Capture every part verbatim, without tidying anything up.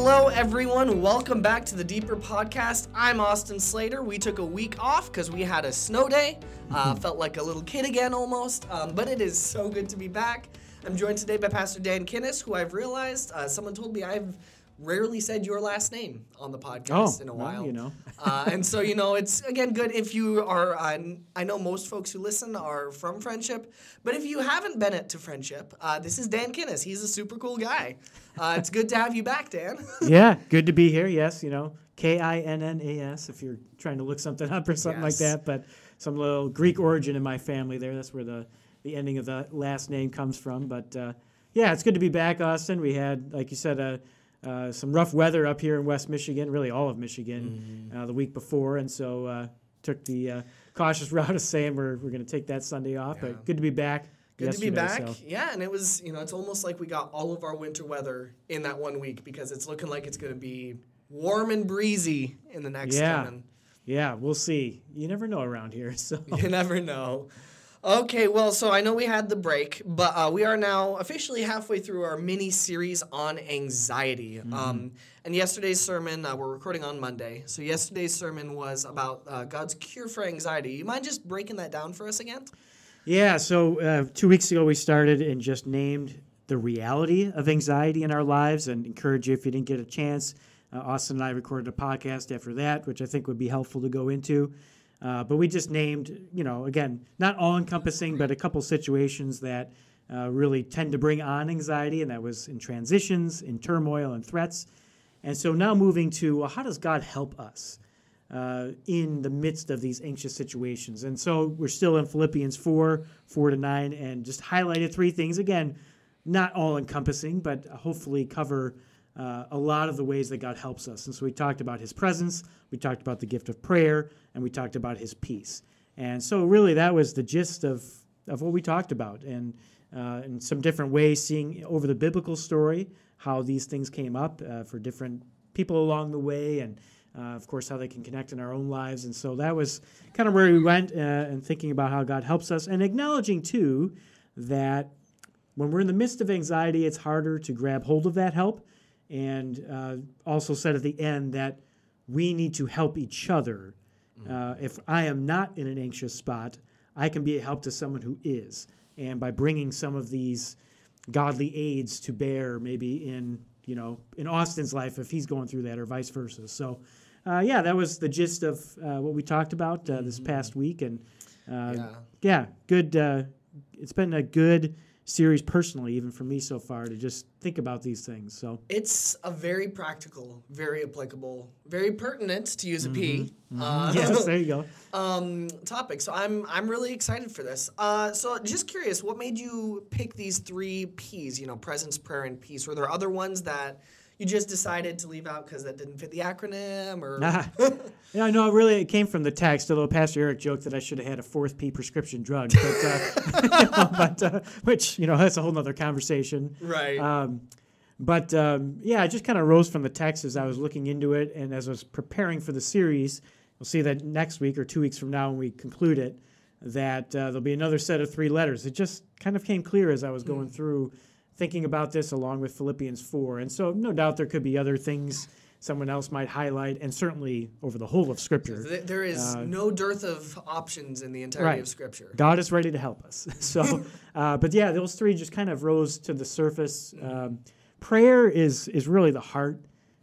Hello, everyone. Welcome back to the Deeper Podcast. I'm Austin Slater. We took a week off because we had a snow day. Uh, felt like a little kid again almost, um, but it is so good to be back. I'm joined today by Pastor Dan Kinnis, who I've realized, uh, someone told me I've rarely said your last name on the podcast oh, in a well, while. you know. uh, and so, you know, it's, again, good if you are, uh, I know most folks who listen are from Friendship, but if you haven't been it to Friendship, uh, this is Dan Kinnis. He's a super cool guy. Uh, it's good to have you back, Dan. Yeah, good to be here, yes, you know, K I N N A S if you're trying to look something up or something Yes. like that, but some little Greek origin in my family there. That's where the, the ending of the last name comes from. But, uh, yeah, it's good to be back, Austin. We had, like you said, a Uh, some rough weather up here in West Michigan, really all of Michigan, mm-hmm. uh, the week before, and so uh, took the uh, cautious route of saying we're we're going to take that Sunday off. Yeah. But good to be back. Good to be back. So. Yeah, and it was, you know, it's almost like we got all of our winter weather in that one week because it's looking like it's going to be warm and breezy in the next yeah. coming. Yeah, we'll see. You never know around here, so you never know. Okay, well, so I know we had the break, but uh, we are now officially halfway through our mini-series on anxiety. Mm-hmm. Um, and yesterday's sermon, uh, we're recording on Monday, so yesterday's sermon was about uh, God's cure for anxiety. You mind just breaking that down for us again? Yeah, so uh, two weeks ago we started and just named the reality of anxiety in our lives and encourage you if you didn't get a chance. Uh, Austin and I recorded a podcast after that, which I think would be helpful to go into. Uh, but we just named, you know, again, not all-encompassing, but a couple situations that uh, really tend to bring on anxiety, and that was in transitions, in turmoil, and threats. And so now moving to, well, how does God help us uh, in the midst of these anxious situations? And so we're still in Philippians four, four to nine, and just highlighted three things. Again, not all-encompassing, but hopefully cover Uh, a lot of the ways that God helps us. And so we talked about his presence, we talked about the gift of prayer, and we talked about his peace. And so really that was the gist of, of what we talked about. And uh, in some different ways, seeing over the biblical story how these things came up uh, for different people along the way, and uh, of course how they can connect in our own lives. And so that was kind of where we went uh, and thinking about how God helps us, and acknowledging too that when we're in the midst of anxiety, it's harder to grab hold of that help. And uh, also said at the end that we need to help each other. Uh, if I am not in an anxious spot, I can be a help to someone who is. And by bringing some of these godly aids to bear, maybe in, you know, in Austin's life, if he's going through that, or vice versa. So, uh, yeah, that was the gist of uh, what we talked about uh, this past week. And, uh, yeah. yeah, good. Uh, it's been a good series personally, even for me so far, to just think about these things. So it's a very practical, very applicable, very pertinent, to use a P. Mm-hmm. Uh, yes, there you go. Um, topic. So I'm I'm really excited for this. Uh, so just curious, what made you pick these three P's? You know, presence, prayer, and peace. Were there other ones that you just decided to leave out because that didn't fit the acronym, or? Nah. Yeah, no, really, it came from the text. Although Pastor Eric joked that I should have had a fourth P prescription drug, but, uh, you know, but uh, which you know that's a whole other conversation, right? Um, but um, yeah, it just kind of rose from the text as I was looking into it, and as I was preparing for the series. We'll see that next week or two weeks from now when we conclude it, that uh, there'll be another set of three letters. It just kind of came clear as I was going mm. through, thinking about this along with Philippians four, and so no doubt there could be other things someone else might highlight, and certainly over the whole of Scripture. There is uh, no dearth of options in the entirety right. of Scripture. God is ready to help us. So, uh, but yeah, those three just kind of rose to the surface. Um, prayer is is really the heart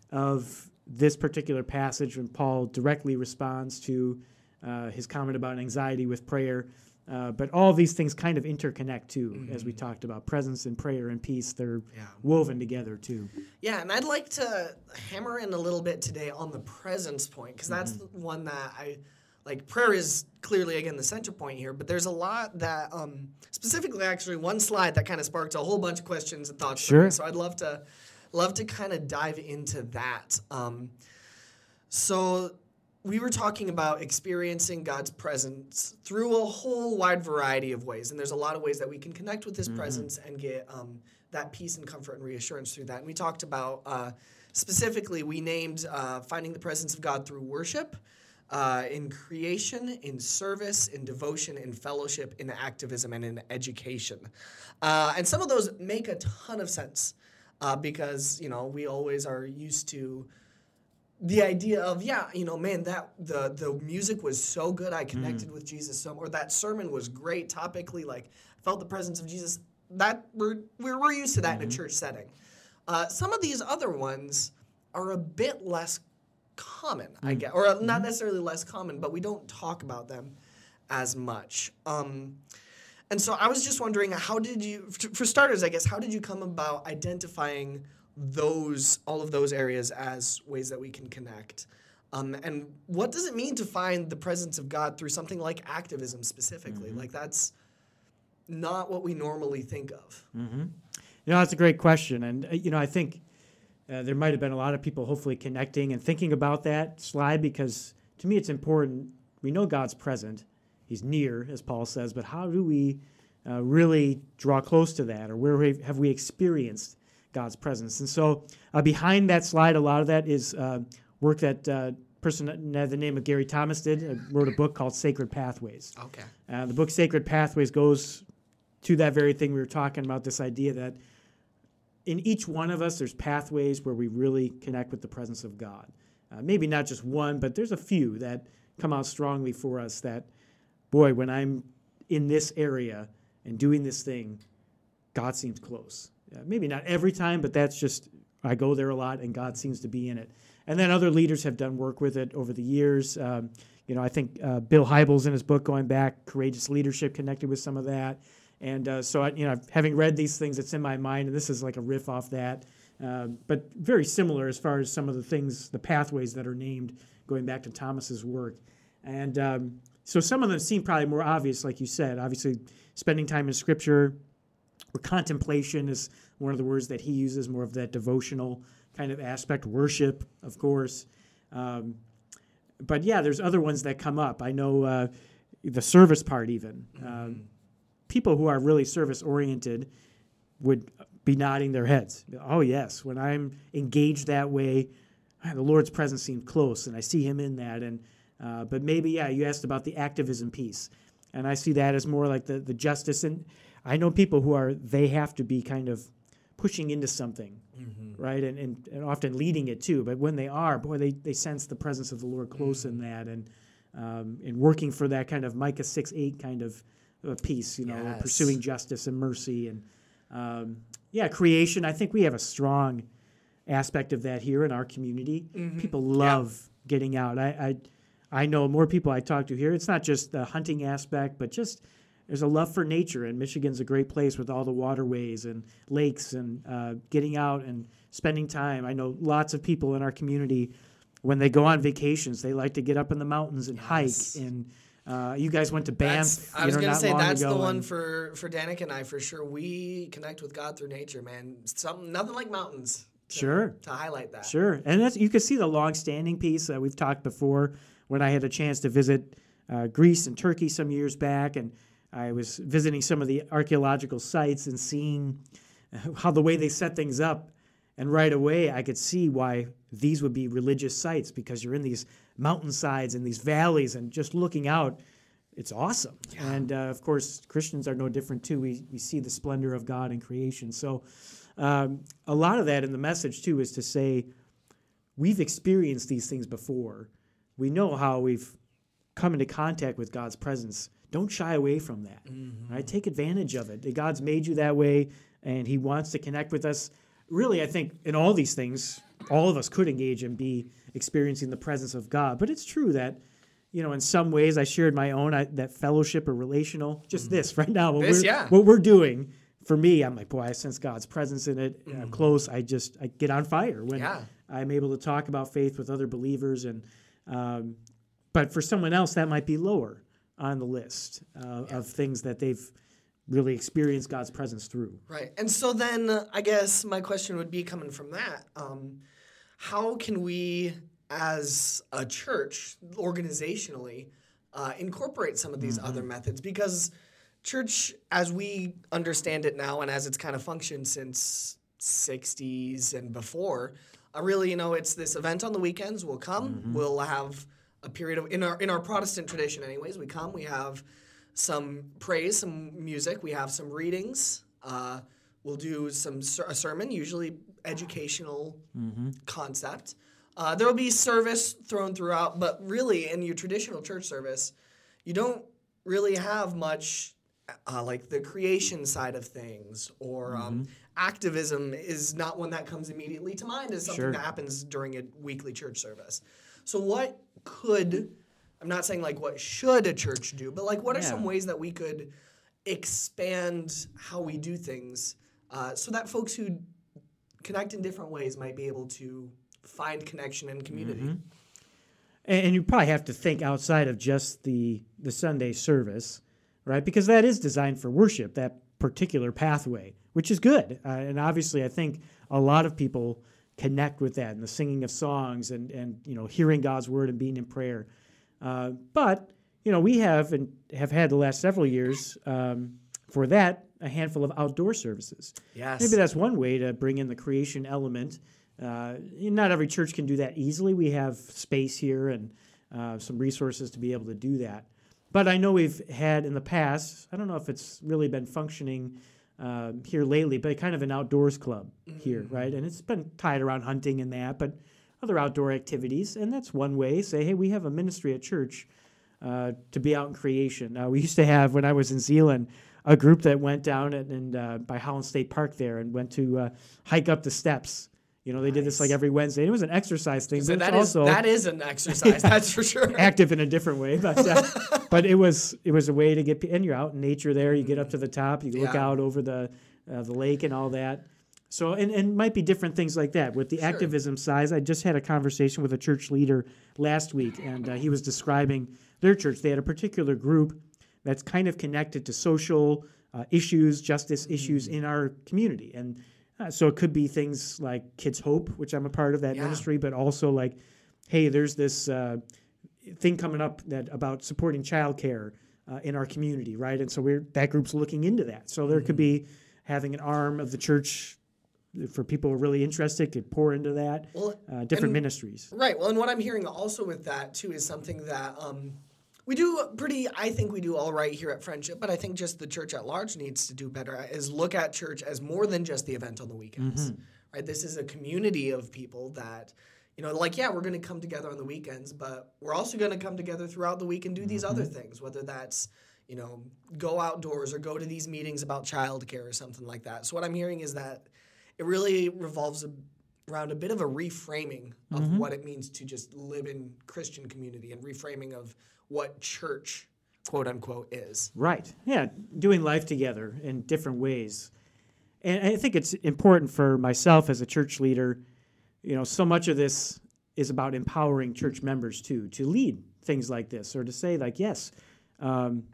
of this particular passage when Paul directly responds to uh, his comment about anxiety with prayer. Uh, but all of these things kind of interconnect, too, mm-hmm. as we talked about. Presence and prayer and peace, they're yeah. woven together, too. Yeah, and I'd like to hammer in a little bit today on the presence point, because that's mm-hmm. the one that I, like, prayer is clearly, again, the center point here, but there's a lot that, um, specifically, actually, one slide that kind of sparked a whole bunch of questions and thoughts sure. for me, so I'd love to, love to kind of dive into that. Um, so... We were talking about experiencing God's presence through a whole wide variety of ways, and there's a lot of ways that we can connect with his mm-hmm. presence and get um, that peace and comfort and reassurance through that. And we talked about, uh, specifically, we named uh, finding the presence of God through worship, uh, in creation, in service, in devotion, in fellowship, in activism, and in education. Uh, and some of those make a ton of sense. uh, because, you know, we always are used to the idea of, yeah, you know, man, that the the music was so good, I connected mm. with Jesus so, or that sermon was great topically, like felt the presence of Jesus. That we're we're, we're used to that mm-hmm. in a church setting. Uh, some of these other ones are a bit less common, mm. I guess, or mm-hmm. not necessarily less common, but we don't talk about them as much. Um, and so I was just wondering, how did you, for starters, I guess, how did you come about identifying those, all of those areas as ways that we can connect? Um, and what does it mean to find the presence of God through something like activism specifically? Mm-hmm. Like, that's not what we normally think of. Mm-hmm. You know, that's a great question. And, uh, you know, I think uh, there might have been a lot of people hopefully connecting and thinking about that slide, because to me it's important. We know God's present. He's near, as Paul says, but how do we uh, really draw close to that? Or where have we experienced God's presence? And so uh, behind that slide, a lot of that is uh, work that uh, person that had the name of Gary Thomas did, uh, wrote a book called Sacred Pathways. Okay. Uh, the book Sacred Pathways goes to that very thing we were talking about, this idea that in each one of us, there's pathways where we really connect with the presence of God. Uh, maybe not just one, but there's a few that come out strongly for us that, boy, when I'm in this area and doing this thing, God seems close. Uh, maybe not every time, but that's just, I go there a lot and God seems to be in it. And then other leaders have done work with it over the years. Um, you know, I think uh, Bill Hybels in his book going back, Courageous Leadership, connected with some of that. And uh, so, I, you know, having read these things, it's in my mind, and this is like a riff off that. Uh, but very similar as far as some of the things, the pathways that are named, going back to Thomas's work. And um, so some of them seem probably more obvious, like you said. Obviously, spending time in Scripture, or contemplation is one of the words that he uses, more of that devotional kind of aspect. Worship, of course. Um, but yeah, there's other ones that come up. I know uh, the service part even. Mm-hmm. Um, people who are really service-oriented would be nodding their heads. Oh, yes, when I'm engaged that way, the Lord's presence seems close, and I see him in that. And uh, but maybe, yeah, you asked about the activism piece, and I see that as more like the, the justice. And I know people who are, they have to be kind of pushing into something, mm-hmm. right, and, and and often leading it too. But when they are, boy, they, they sense the presence of the Lord close mm-hmm. in that, and um, and working for that kind of Micah six eight kind of uh, piece, you know, yes. pursuing justice and mercy. And um, yeah, creation, I think we have a strong aspect of that here in our community. Mm-hmm. People love yeah. getting out. I, I I know more people I talk to here. It's not just the hunting aspect, but just there's a love for nature, and Michigan's a great place with all the waterways and lakes, and uh, getting out and spending time. I know lots of people in our community, when they go on vacations, they like to get up in the mountains and yes. hike. And uh, you guys went to Banff. I was going to say that's the one and, for for Danica and I for sure. We connect with God through nature, man. Something nothing like mountains. To, sure. To highlight that. Sure, and that's, you can see the long-standing piece. Uh, we've talked before when I had a chance to visit uh, Greece and Turkey some years back, and I was visiting some of the archaeological sites and seeing how the way they set things up. And right away, I could see why these would be religious sites, because you're in these mountainsides and these valleys, and just looking out, it's awesome. Yeah. And, uh, of course, Christians are no different, too. We we see the splendor of God in creation. So um, a lot of that in the message, too, is to say we've experienced these things before. We know how we've come into contact with God's presence. Don't shy away from that. Mm-hmm. Right? Take advantage of it. God's made you that way, and he wants to connect with us. Really, I think in all these things, all of us could engage and be experiencing the presence of God. But it's true that, you know, in some ways, I shared my own, I, that fellowship or relational, just mm-hmm. this right now. What, this, we're, yeah. what we're doing, for me, I'm like, boy, I sense God's presence in it. Mm-hmm. I'm close. I just, I get on fire when yeah. I'm able to talk about faith with other believers. And um, but for someone else, that might be lower on the list uh, yeah. of things that they've really experienced God's presence through. Right. And so then uh, I guess my question would be, coming from that, um, how can we as a church, organizationally, uh, incorporate some of these mm-hmm. other methods? Because church, as we understand it now and as it's kind of functioned since sixties and before, uh, really, you know, it's this event on the weekends. We'll come, mm-hmm. we'll have a period of, in our in our Protestant tradition anyways, we come, we have some praise, some music, we have some readings, uh, we'll do some a sermon, usually educational Mm-hmm. concept. Uh, there will be service thrown throughout, but really in your traditional church service, you don't really have much uh, like the creation side of things, or um, Mm-hmm. activism is not one that comes immediately to mind as something Sure. that happens during a weekly church service. So what could, I'm not saying like what should a church do, but like what are Yeah. some ways that we could expand how we do things uh, so that folks who connect in different ways might be able to find connection and community. Mm-hmm. And, and you probably have to think outside of just the the Sunday service, right? Because that is designed for worship, that particular pathway, which is good. Uh, and obviously, I think a lot of people connect with that and the singing of songs and and you know hearing God's word and being in prayer. Uh, but you know we have and have had the last several years um, for that a handful of outdoor services. Yes. Maybe that's one way to bring in the creation element. Uh, not every church can do that easily. We have space here and uh, some resources to be able to do that. But I know we've had in the past, I don't know if it's really been functioning uh, here lately, but kind of an outdoors club mm-hmm. here, right? And it's been tied around hunting and that, but other outdoor activities. And that's one way. Say, hey, we have a ministry at church uh, to be out in creation. Uh, we used to have, when I was in Zeeland, a group that went down and, and uh, by Holland State Park there and went to uh, hike up the steps. You know, they nice. did this like every Wednesday. And it was an exercise thing, so but that it's is, also that is an exercise, that's for sure. Active in a different way, but uh, but it was it was a way to get and you're out in nature there. You get up to the top, you look yeah. out over the uh, the lake and all that. So and and might be different things like that with the sure. activism size. I just had a conversation with a church leader last week, and uh, he was describing their church. They had a particular group that's kind of connected to social uh, issues, justice mm-hmm. issues in our community, and. Uh, so it could be things like Kids Hope, which I'm a part of that yeah. ministry, but also like, hey, there's this uh, thing coming up that about supporting childcare uh, in our community, right? And so we're that group's looking into that. So there mm-hmm. could be having an arm of the church for people who are really interested, could pour into that, well, uh, different and, ministries. Right. Well, and what I'm hearing also with that, too, is something that um, we do pretty, I think we do all right here at Friendship, but I think just the church at large needs to do better, is look at church as more than just the event on the weekends, mm-hmm. right? This is a community of people that, you know, like, yeah, we're going to come together on the weekends, but we're also going to come together throughout the week and do these mm-hmm. other things, whether that's, you know, go outdoors or go to these meetings about childcare or something like that. So what I'm hearing is that it really revolves around a bit of a reframing of mm-hmm. what it means to just live in Christian community and reframing of what church, quote unquote, is. Right. Yeah. Doing life together in different ways. And I think it's important for myself as a church leader, you know, so much of this is about empowering church members too, to lead things like this or to say like, yes, um,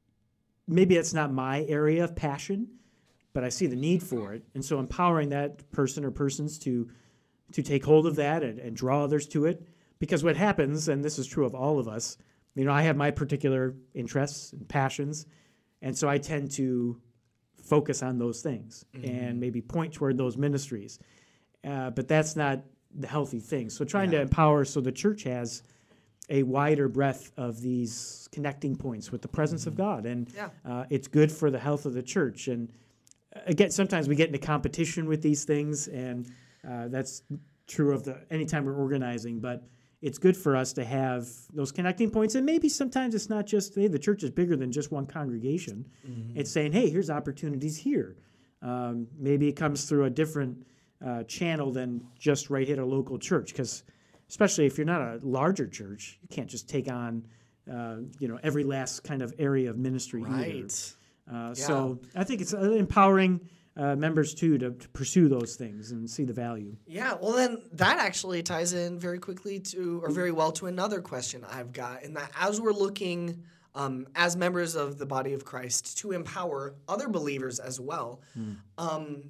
maybe it's not my area of passion, but I see the need for it. And so empowering that person or persons to to take hold of that and, and draw others to it. Because what happens, and this is true of all of us, you know, I have my particular interests and passions, and so I tend to focus on those things mm-hmm. and maybe point toward those ministries. Uh, but that's not the healthy thing. So trying yeah. to empower so the church has a wider breadth of these connecting points with the presence mm-hmm. of God. And yeah. uh, it's good for the health of the church. And again, sometimes we get into competition with these things, and uh, that's true of the anytime we're organizing, but it's good for us to have those connecting points. And maybe sometimes it's not just, hey, the church is bigger than just one congregation. Mm-hmm. It's saying, hey, here's opportunities here. Um, maybe it comes through a different uh, channel than just right here at a local church, because especially if you're not a larger church, you can't just take on uh, you know, every last kind of area of ministry right. either. Uh, yeah. So I think it's empowering uh, members, too, to, to pursue those things and see the value. Yeah, well, then that actually ties in very quickly to, or very well to another question I've got, in that as we're looking um, as members of the body of Christ to empower other believers as well, mm. um,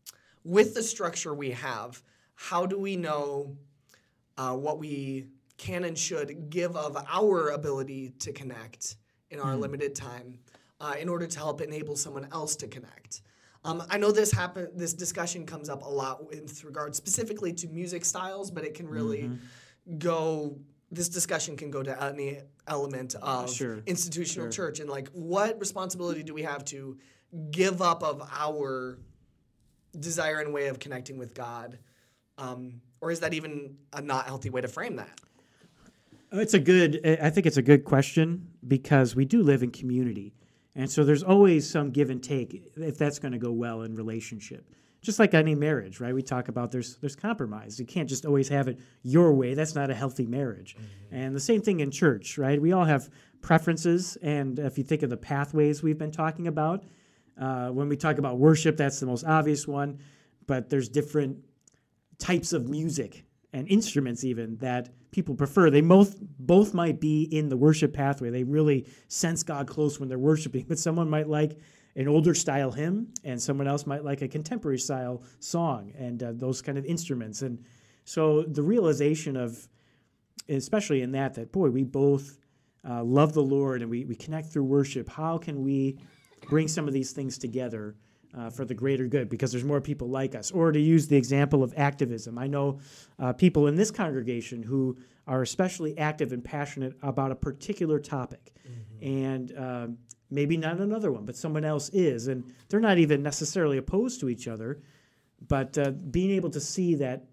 with the structure we have, how do we know uh, what we can and should give of our ability to connect in our mm. limited time uh, in order to help enable someone else to connect? Um, I know this happen. This discussion comes up a lot with regard specifically to music styles, but it can really mm-hmm. go. This discussion can go to any element of sure. institutional sure. church, and like, what responsibility do we have to give up of our desire and way of connecting with God? Um, or is that even a not healthy way to frame that? It's a good, I think it's a good question because we do live in community. And so there's always some give and take if that's going to go well in relationship. Just like any marriage, right? We talk about there's there's compromise. You can't just always have it your way. That's not a healthy marriage. Mm-hmm. And the same thing in church, right? We all have preferences. And if you think of the pathways we've been talking about, uh, when we talk about worship, that's the most obvious one. But there's different types of music and instruments even that people prefer. They both both might be in the worship pathway. They really sense God close when they're worshiping. But someone might like an older style hymn, and someone else might like a contemporary style song, and uh, those kind of instruments. And so the realization of, especially in that, that boy, we both uh, love the Lord and we, we connect through worship. How can we bring some of these things together uh, for the greater good? Because there's more people like us. Or to use the example of activism, I know uh, people in this congregation who are especially active and passionate about a particular topic, mm-hmm. and um, maybe not another one, but someone else is. And they're not even necessarily opposed to each other, but uh, being able to see that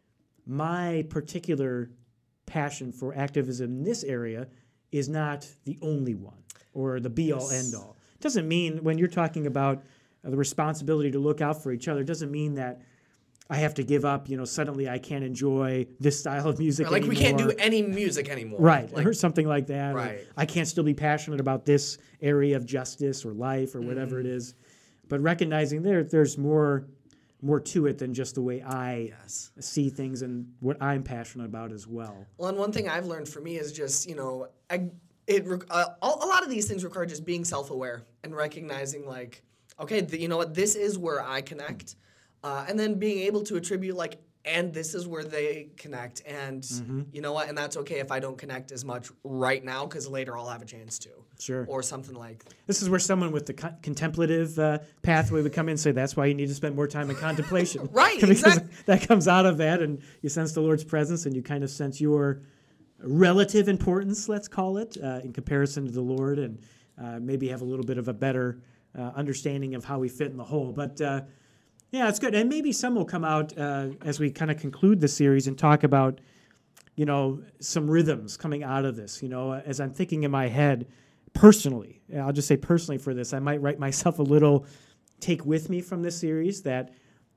my particular passion for activism in this area is not the only one or the be-all, Yes. end-all. It doesn't mean when you're talking about uh, the responsibility to look out for each other, it doesn't mean that I have to give up, you know, suddenly I can't enjoy this style of music Or like anymore. we can't do any music anymore. Right, Like, or something like that. Or Right. I can't still be passionate about this area of justice or life or whatever Mm-hmm. it is. But recognizing there, there's more more to it than just the way I yes. see things and what I'm passionate about as well. Well, and one thing I've learned for me is just, you know, I, it re- uh, a a lot of these things require just being self-aware and recognizing, like, okay, th- you know what, this is where I connect. Uh, and then being able to attribute, like, and this is where they connect. And Mm-hmm. you know what? And that's okay if I don't connect as much right now because later I'll have a chance to. Sure. Or something like This is where someone with the co- contemplative uh, pathway would come in and say, that's why you need to spend more time in contemplation. Right, Because exactly. that comes out of that, and you sense the Lord's presence, and you kind of sense your relative importance, let's call it, uh, in comparison to the Lord, and uh, maybe have a little bit of a better uh, understanding of how we fit in the whole. But uh, yeah, it's good. And maybe some will come out uh, as we kind of conclude the series and talk about, you know, some rhythms coming out of this. You know, as I'm thinking in my head, personally, I'll just say personally for this, I might write myself a little take with me from this series that,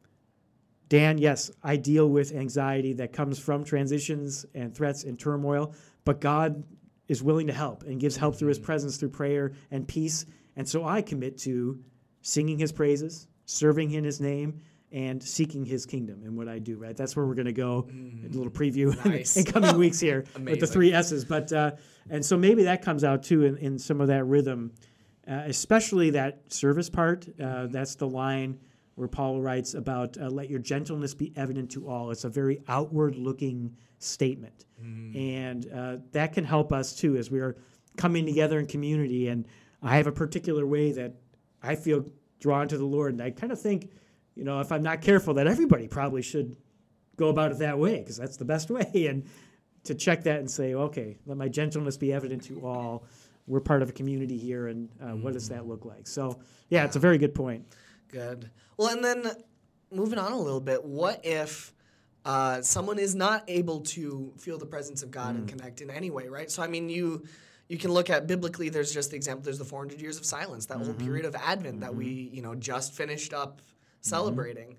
Dan, yes, I deal with anxiety that comes from transitions and threats and turmoil, but God is willing to help and gives help through his presence, through prayer and peace. And so I commit to singing his praises, serving in his name, and seeking his kingdom in what I do, right? That's where we're going to go, mm, a little preview nice. in, in coming weeks here with the three S's. But uh, and so maybe that comes out too in, in some of that rhythm, uh, especially that service part. Uh, that's the line where Paul writes about, uh, let your gentleness be evident to all. It's a very outward-looking statement. Mm. And uh, that can help us too as we are coming together in community. And I have a particular way that I feel drawn to the Lord. And I kind of think, you know, if I'm not careful, that everybody probably should go about it that way because that's the best way. And to check that and say, okay, let my gentleness be evident to all. We're part of a community here, and uh, mm. what does that look like? So, yeah, it's a very good point. Good. Well, and then moving on a little bit, what if uh, someone is not able to feel the presence of God mm. and connect in any way, right? So, I mean, you you can look at biblically, there's just the example, there's the four hundred years of silence, that mm-hmm. whole period of Advent mm-hmm. that we, you know, just finished up celebrating.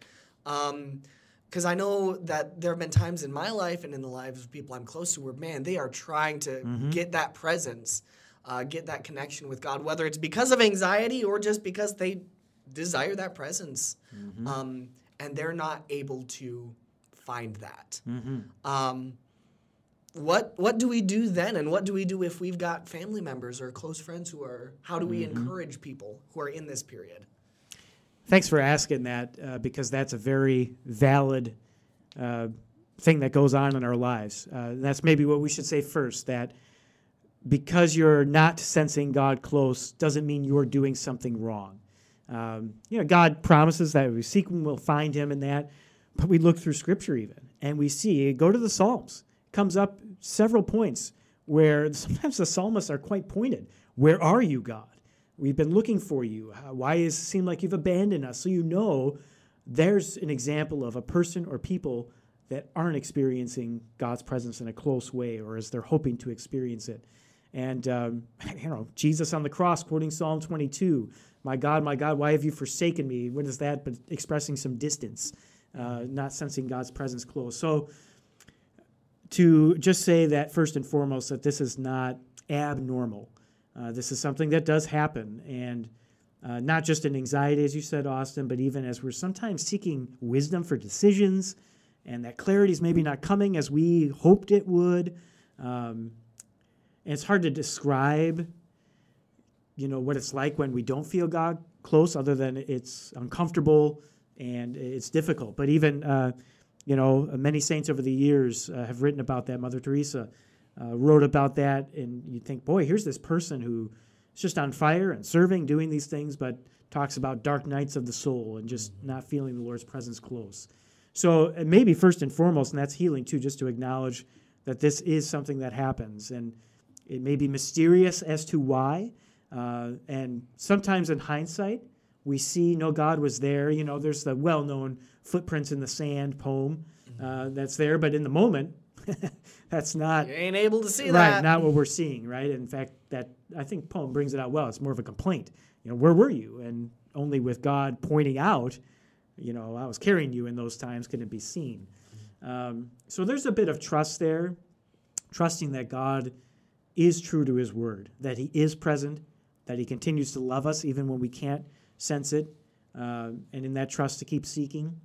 Because um, I know that there have been times in my life and in the lives of people I'm close to where, man, they are trying to mm-hmm. get that presence, uh, get that connection with God, whether it's because of anxiety or just because they desire that presence, mm-hmm. um, and they're not able to find that. Mm-hmm. Um, what what do we do then, and what do we do if we've got family members or close friends who are, how do we mm-hmm. encourage people who are in this period? Thanks for asking that, uh, because that's a very valid uh, thing that goes on in our lives. Uh, that's maybe what we should say first, that because you're not sensing God close doesn't mean you're doing something wrong. Um, you know, God promises that if we seek him, we'll find him in that. But we look through Scripture even, and we see, go to the Psalms. It comes up several points where sometimes the psalmists are quite pointed. Where are you, God? We've been looking for you. Why does it seem like you've abandoned us? So you know there's an example of a person or people that aren't experiencing God's presence in a close way, or as they're hoping to experience it. And, um, you know, Jesus on the cross, quoting Psalm twenty-two, my God, my God, why have you forsaken me? What is that but expressing some distance, uh, not sensing God's presence close? So to just say that, first and foremost, that this is not abnormal. Uh, this is something that does happen, and uh, not just in anxiety, as you said, Austin, but even as we're sometimes seeking wisdom for decisions, and that clarity is maybe not coming as we hoped it would. Um, and it's hard to describe, you know, what it's like when we don't feel God close, other than it's uncomfortable and it's difficult. But even, uh, you know, many saints over the years uh, have written about that. Mother Teresa uh, wrote about that, and you think, boy, here's this person who is just on fire and serving, doing these things, but talks about dark nights of the soul and just not feeling the Lord's presence close. So maybe first and foremost, and that's healing too, just to acknowledge that this is something that happens. And it may be mysterious as to why. Uh, and sometimes in hindsight, we see, no, God was there. You know, there's the well-known footprints in the sand poem uh, that's there. But in the moment, that's not... You ain't able to see right, that. Right, not what we're seeing, right? In fact, that I think poem brings it out well. It's more of a complaint. You know, where were you? And only with God pointing out, you know, I was carrying you in those times, can it be seen? Um, so there's a bit of trust there, trusting that God is true to his word, that he is present, that he continues to love us even when we can't sense it, uh, and in that trust to keep seeking.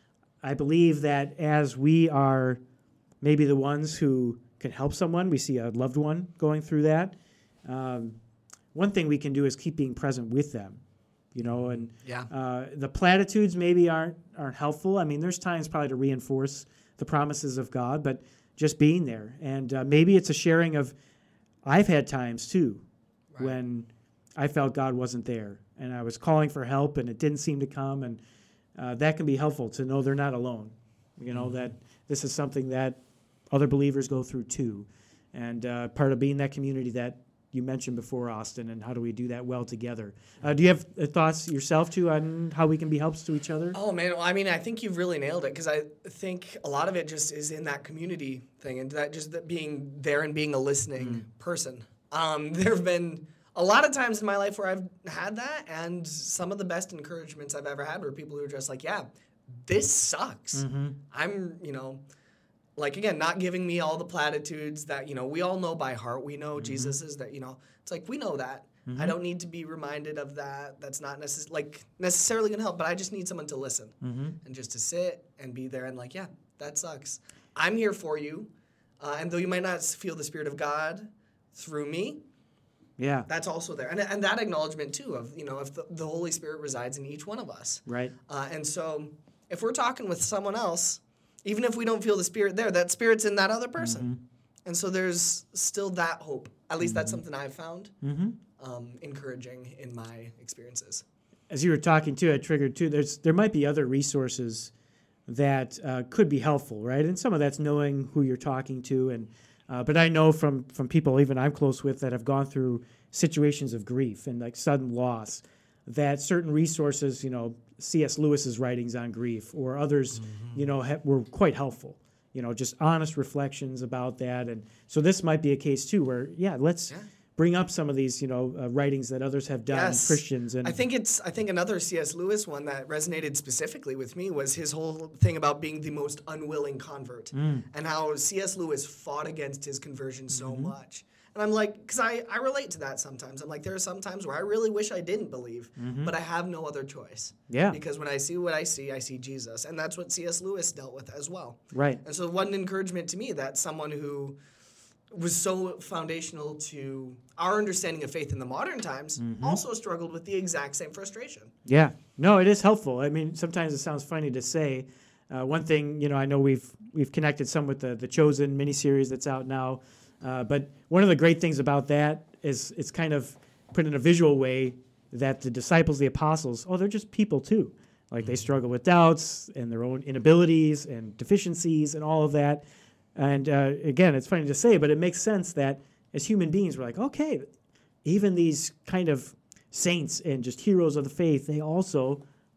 I believe that as we are maybe the ones who can help someone, we see a loved one going through that, um, one thing we can do is keep being present with them. You know, and yeah. uh, the platitudes maybe aren't aren't helpful. I mean, there's times probably to reinforce the promises of God, but just being there. And uh, maybe it's a sharing of, I've had times too, right, when I felt God wasn't there, and I was calling for help, and it didn't seem to come, and uh, that can be helpful to know they're not alone. You know, mm-hmm. that this is something that other believers go through too, and uh, part of being that community that you mentioned before, Austin, and how do we do that well together? Uh, do you have uh, thoughts yourself, too, on how we can be helps to each other? Oh, man. Well, I mean, I think you've really nailed it, because I think a lot of it just is in that community thing, and that just that being there and being a listening mm. person. Um, there have been a lot of times in my life where I've had that, and some of the best encouragements I've ever had were people who are just like, yeah, this sucks. Mm-hmm. I'm, you know... Like, again, not giving me all the platitudes that, you know, we all know by heart. We know mm-hmm. Jesus is that, you know, it's like, we know that. Mm-hmm. I don't need to be reminded of that. That's not necess- like necessarily going to help, but I just need someone to listen mm-hmm. and just to sit and be there and like, yeah, that sucks. I'm here for you. Uh, and though you might not feel the Spirit of God through me, yeah, that's also there. And and that acknowledgement, too, of, you know, if the, the Holy Spirit resides in each one of us. Right. Uh, and so if we're talking with someone else, even if we don't feel the Spirit there, that Spirit's in that other person. Mm-hmm. And so there's still that hope. At least mm-hmm. that's something I've found mm-hmm. um, encouraging in my experiences. As you were talking, too, I triggered, too, there's there might be other resources that uh, could be helpful, right? And some of that's knowing who you're talking to. and uh, But I know from, from people even I'm close with that have gone through situations of grief and, like, sudden loss, that certain resources, you know, C S Lewis's writings on grief or others, mm-hmm. you know, ha- were quite helpful. You know, just honest reflections about that. And so this might be a case, too, where, yeah, let's yeah. bring up some of these, you know, uh, writings that others have done, yes. Christians. And I think it's, I think another C S Lewis one that resonated specifically with me was his whole thing about being the most unwilling convert mm. and how C S Lewis fought against his conversion so mm-hmm. much. And I'm like, because I, I relate to that sometimes. I'm like, there are some times where I really wish I didn't believe, mm-hmm. but I have no other choice. Yeah. Because when I see what I see, I see Jesus. And that's what C S Lewis dealt with as well. Right. And so one encouragement to me that someone who was so foundational to our understanding of faith in the modern times mm-hmm. also struggled with the exact same frustration. Yeah. No, it is helpful. I mean, sometimes it sounds funny to say. Uh, one thing, you know, I know we've we've connected some with the, the Chosen miniseries that's out now. Uh, but one of the great things about that is it's kind of put in a visual way that the disciples, the apostles, oh, they're just people too. Like they struggle with doubts and their own inabilities and deficiencies and all of that. And uh, again, it's funny to say, but it makes sense that as human beings, we're like, okay, even these kind of saints and just heroes of the faith, they also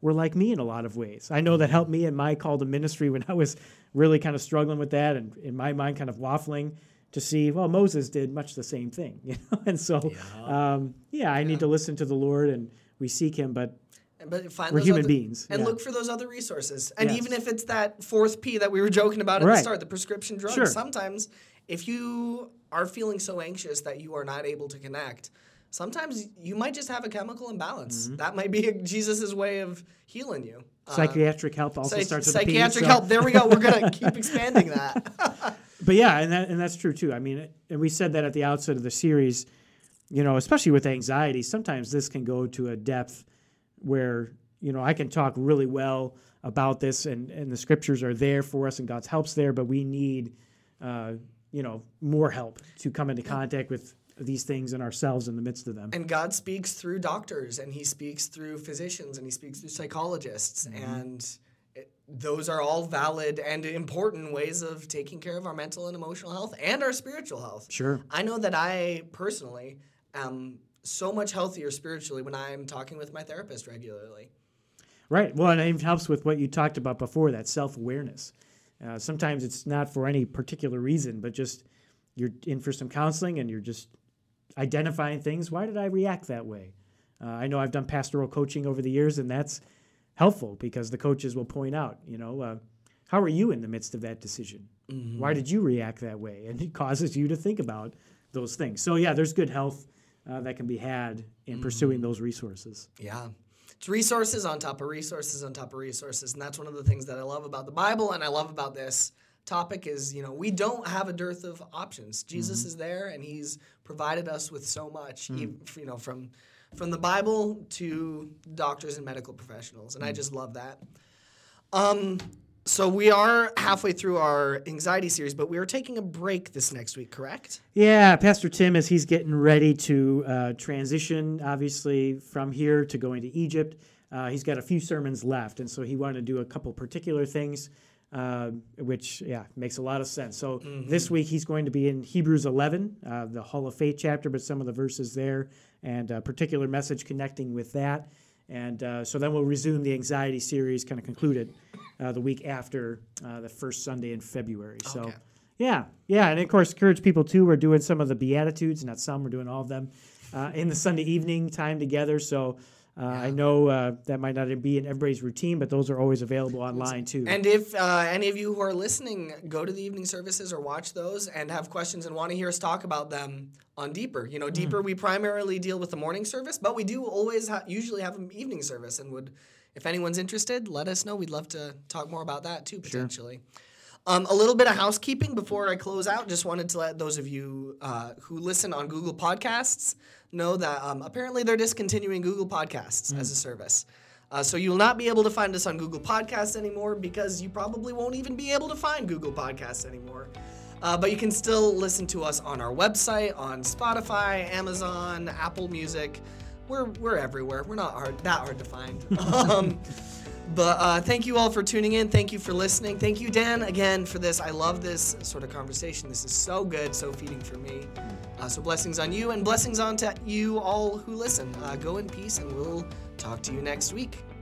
were like me in a lot of ways. I know that helped me in my call to ministry when I was really kind of struggling with that and in my mind kind of waffling to see, well, Moses did much the same thing, you know? And so, yeah, um, yeah I yeah. need to listen to the Lord and we seek him, but But find we're those human other, beings. And yeah. look for those other resources. And yes. even if it's that fourth P that we were joking about at right. the start, the prescription drugs, sure. sometimes if you are feeling so anxious that you are not able to connect, sometimes you might just have a chemical imbalance. Mm-hmm. That might be Jesus' way of healing you. Psychiatric uh, help also psych- starts with Psychiatric a P, so. help. There we go. We're going to keep expanding that. But yeah, and that, and that's true too. I mean, and we said that at the outset of the series, you know, especially with anxiety, sometimes this can go to a depth where, you know, I can talk really well about this and, and the scriptures are there for us and God's help's there, but we need, uh, you know, more help to come into contact with these things and ourselves in the midst of them. And God speaks through doctors and he speaks through physicians and he speaks through psychologists. Mm-hmm. And it, those are all valid and important ways of taking care of our mental and emotional health and our spiritual health. Sure. I know that I personally am so much healthier spiritually when I'm talking with my therapist regularly. Right. Well, and it helps with what you talked about before, that self-awareness. Uh, sometimes it's not for any particular reason, but just you're in for some counseling and you're just identifying things. Why did I react that way? Uh, I know I've done pastoral coaching over the years, and that's helpful because the coaches will point out, you know, uh, how are you in the midst of that decision? Mm-hmm. Why did you react that way? And it causes you to think about those things. So, yeah, there's good health uh, that can be had in mm-hmm. pursuing those resources. Yeah. It's resources on top of resources on top of resources. And that's one of the things that I love about the Bible and I love about this topic is, you know, we don't have a dearth of options. Jesus mm-hmm. is there and he's provided us with so much, mm-hmm. even, you know, from from the Bible to doctors and medical professionals. And mm-hmm. I just love that. Um, so we are halfway through our anxiety series, but we are taking a break this next week, correct? Yeah, Pastor Tim, as he's getting ready to uh, transition, obviously, from here to going to Egypt, uh, he's got a few sermons left, and so he wanted to do a couple particular things, uh, which, yeah, makes a lot of sense. So mm-hmm. this week he's going to be in Hebrews eleven, uh, the Hall of Faith chapter, but some of the verses there, and a particular message connecting with that. And uh, so then we'll resume the anxiety series, kind of concluded uh, the week after uh, the first Sunday in February. So, okay. yeah, yeah. And, of course, encourage people, too. We're doing some of the Beatitudes, not some, we're doing all of them uh, in the Sunday evening time together. So uh, yeah. I know uh, that might not be in everybody's routine, but those are always available online, too. And if uh, any of you who are listening go to the evening services or watch those and have questions and want to hear us talk about them on Deeper. You know, Deeper, mm. we primarily deal with the morning service, but we do always ha- usually have an evening service. And would, if anyone's interested, let us know. We'd love to talk more about that, too, potentially. Sure. Um, a little bit of housekeeping before I close out. Just wanted to let those of you uh, who listen on Google Podcasts know that um, apparently they're discontinuing Google Podcasts mm. as a service. Uh, so you'll not be able to find us on Google Podcasts anymore because you probably won't even be able to find Google Podcasts anymore. Uh, but you can still listen to us on our website, on Spotify, Amazon, Apple Music. We're we're everywhere. We're not hard, that hard to find. um, but uh, thank you all for tuning in. Thank you for listening. Thank you, Dan, again, for this. I love this sort of conversation. This is so good, so feeding for me. Uh, so blessings on you and blessings on to you all who listen. Uh, go in peace, and we'll talk to you next week.